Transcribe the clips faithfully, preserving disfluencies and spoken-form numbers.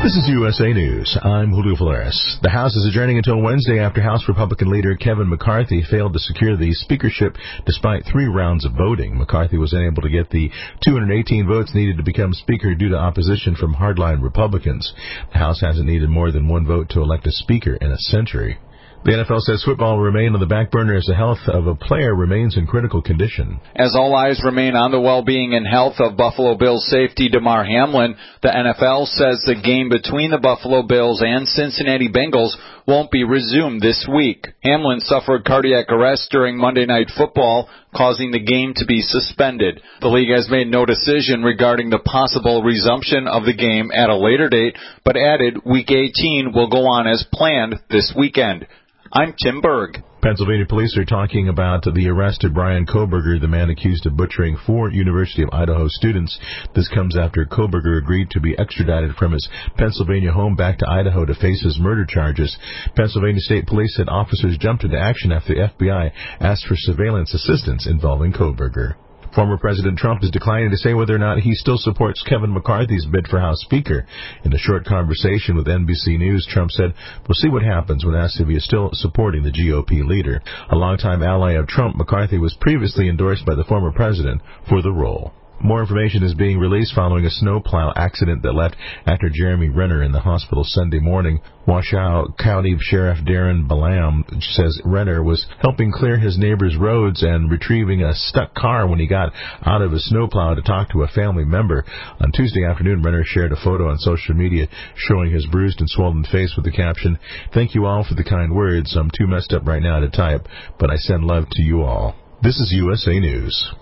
This is U S A News. I'm Julio Flores. The House is adjourning until Wednesday after House Republican leader Kevin McCarthy failed to secure the speakership despite three rounds of voting. McCarthy was unable to get the two hundred eighteen votes needed to become Speaker due to opposition from hardline Republicans. The House hasn't needed more than one vote to elect a Speaker in a century. The N F L says football will remain on the back burner as the health of a player remains in critical condition. As all eyes remain on the well-being and health of Buffalo Bills safety Damar Hamlin, the N F L says the game between the Buffalo Bills and Cincinnati Bengals won't be resumed this week. Hamlin suffered cardiac arrest during Monday Night Football, causing the game to be suspended. The league has made no decision regarding the possible resumption of the game at a later date, but added Week eighteen will go on as planned this weekend. I'm Tim Berg. Pennsylvania police are talking about the arrest of Brian Kohberger, the man accused of butchering four University of Idaho students. This comes after Kohberger agreed to be extradited from his Pennsylvania home back to Idaho to face his murder charges. Pennsylvania State Police said officers jumped into action after the F B I asked for surveillance assistance involving Kohberger. Former President Trump is declining to say whether or not he still supports Kevin McCarthy's bid for House Speaker. In a short conversation with N B C News, Trump said, "We'll see what happens," when asked if he is still supporting the G O P leader. A longtime ally of Trump, McCarthy was previously endorsed by the former president for the role. More information is being released following a snowplow accident that left actor Jeremy Renner in the hospital Sunday morning. Washoe County Sheriff Darren Balam says Renner was helping clear his neighbor's roads and retrieving a stuck car when he got out of a snowplow to talk to a family member. On Tuesday afternoon, Renner shared a photo on social media showing his bruised and swollen face with the caption, "Thank you all for the kind words. I'm too messed up right now to type, but I send love to you all." This is U S A News.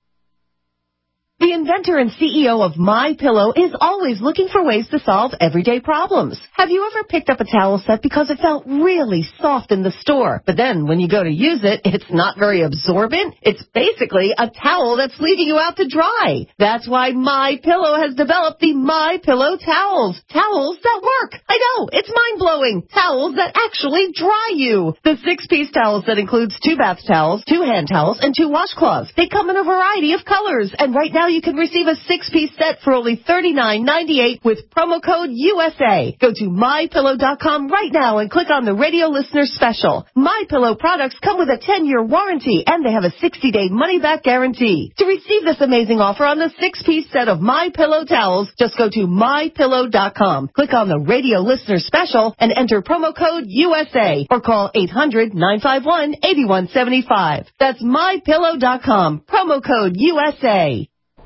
The inventor and C E O of MyPillow is always looking for ways to solve everyday problems. Have you ever picked up a towel set because it felt really soft in the store, but then when you go to use it, it's not very absorbent? It's basically a towel that's leaving you out to dry. That's why MyPillow has developed the MyPillow towels. Towels that work. I know, it's mind-blowing. Towels that actually dry you. The six-piece towel set includes two bath towels, two hand towels, and two washcloths. They come in a variety of colors, and right now you can receive a six-piece set for only thirty-nine ninety-eight with promo code U S A. Go to my pillow dot com right now and click on the radio listener special. MyPillow products come with a ten-year warranty, and they have a sixty-day money-back guarantee. To receive this amazing offer on the six-piece set of MyPillow towels, just go to my pillow dot com, click on the radio listener special, and enter promo code U S A, or call eight hundred nine five one eight one seven five. That's my pillow dot com, promo code U S A.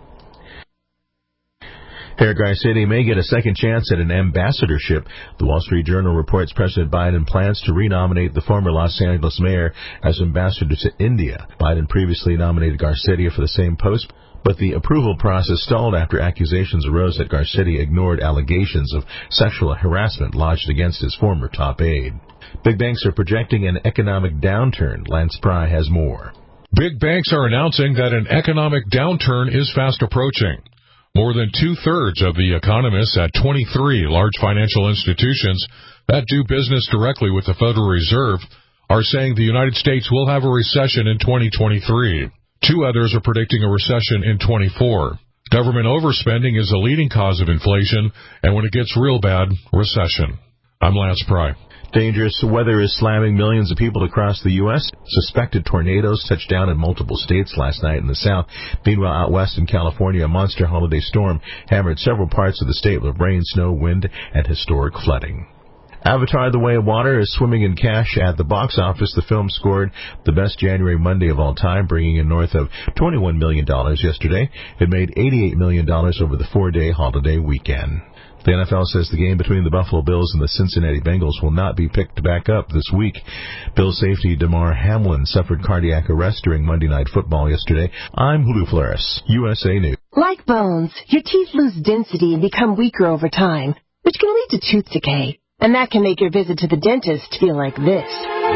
Eric Garcetti may get a second chance at an ambassadorship. The Wall Street Journal reports President Biden plans to renominate the former Los Angeles mayor as ambassador to India. Biden previously nominated Garcetti for the same post, but the approval process stalled after accusations arose that Garcetti ignored allegations of sexual harassment lodged against his former top aide. Big banks are projecting an economic downturn. Lance Pry has more. Big banks are announcing that an economic downturn is fast approaching. More than two-thirds of the economists at twenty-three large financial institutions that do business directly with the Federal Reserve are saying the United States will have a recession in twenty twenty-three. Two others are predicting a recession in twenty-four. Government overspending is a leading cause of inflation, and when it gets real bad, recession. I'm Lance Pry. Dangerous weather is slamming millions of people across the U S Suspected tornadoes touched down in multiple states last night in the south. Meanwhile, out west in California, a monster holiday storm hammered several parts of the state with rain, snow, wind, and historic flooding. Avatar: The Way of Water is swimming in cash at the box office. The film scored the best January Monday of all time, bringing in north of twenty-one million dollars yesterday. It made eighty-eight million dollars over the four-day holiday weekend. The N F L says the game between the Buffalo Bills and the Cincinnati Bengals will not be picked back up this week. Bills safety Damar Hamlin suffered cardiac arrest during Monday Night Football yesterday. I'm Julio Flores, U S A News. Like bones, your teeth lose density and become weaker over time, which can lead to tooth decay. And that can make your visit to the dentist feel like this.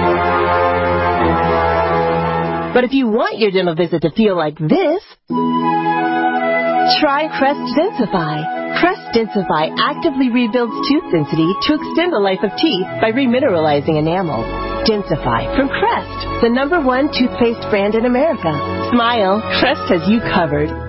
But if you want your dental visit to feel like this, try Crest Densify. Crest Densify actively rebuilds tooth density to extend the life of teeth by remineralizing enamel. Densify from Crest, the number one toothpaste brand in America. Smile, Crest has you covered.